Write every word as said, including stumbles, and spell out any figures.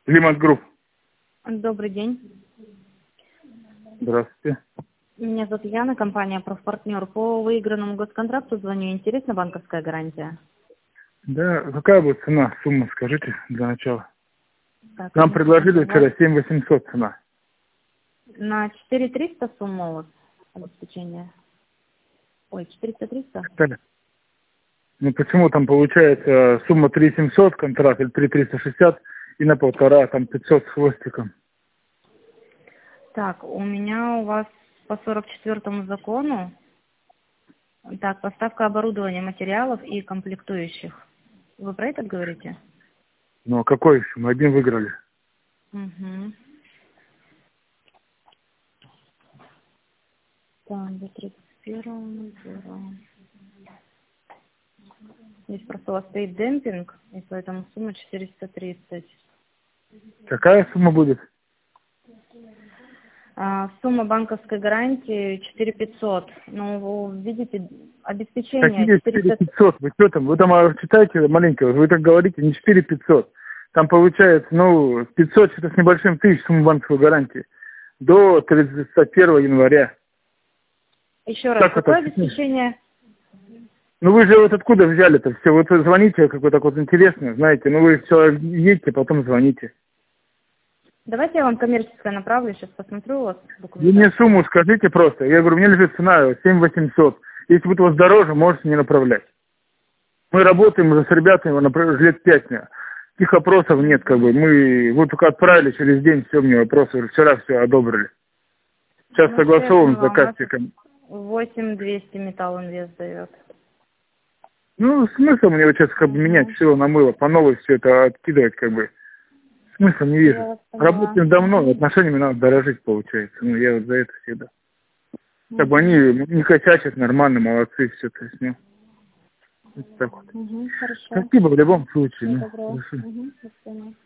Лимат Групп. Добрый день. Здравствуйте. Меня зовут Яна, компания «Профпартнер». По выигранному госконтракту звоню. Интересна банковская гарантия? Да, какая будет цена, сумма, скажите, для начала? Так, Нам одну предложили секунду. вчера семь восемьсот цена. На четыре триста сумма у вас обеспечения? Ой, четыреста триста? Что-ли? Ну почему там получается сумма три семьсот контракт или три триста шестьдесят и на полтора, там пятьсот с хвостиком? Так, у меня у вас по сорок четвёртому закону, так, поставка оборудования, материалов и комплектующих. Вы про это говорите? Ну а какой еще? Мы один выиграли. Угу. Так, до тридцать первого первого. Здесь просто у вас стоит демпинг, и поэтому сумма четыреста тридцать. Какая сумма будет? А, сумма банковской гарантии четыре пятьсот. Ну, вы видите, обеспечение Какие четыре четыреста... пятьсот? Вы что там? Вы там а, читаете маленько, вы так говорите, не четыре пятьсот. Там получается, ну, пятьсот что-то с небольшим тысяч сумма банковской гарантии. До тридцать первого января. Еще раз, Как какое это? обеспечение? Ну вы же вот откуда взяли-то все? Вот вы звоните, какой так вот интересно, знаете, ну вы все едете, потом звоните. Давайте я вам коммерческое направлю, сейчас посмотрю у вас Вы мне документацию. сумму скажите просто. Я говорю, мне лежит цена семь восемьсот. Если будет у вас дороже, можете не направлять. Мы работаем уже с ребятами например, лет пять. Таких опросов нет, как бы. Мы вот только отправили через день, все мне вопросы, вчера все одобрили. Сейчас Ну, все, я согласовываем с поняла, у нас заказчиком. восемь двести Металл Инвест дает. Ну, смысл мне вот сейчас как бы менять Угу. все на мыло, по новой все это откидывать, как бы. Смысла не вижу. Я вас поняла. Работаем давно, Угу. отношениями надо дорожить, получается. Ну, я вот за это всегда. Как бы Угу. они не косячат, нормально, молодцы, все, то есть, ну, вот так вот. Угу. Хорошо. Спасибо в любом случае, Всего ну, доброго. хорошо. Угу. До свидания.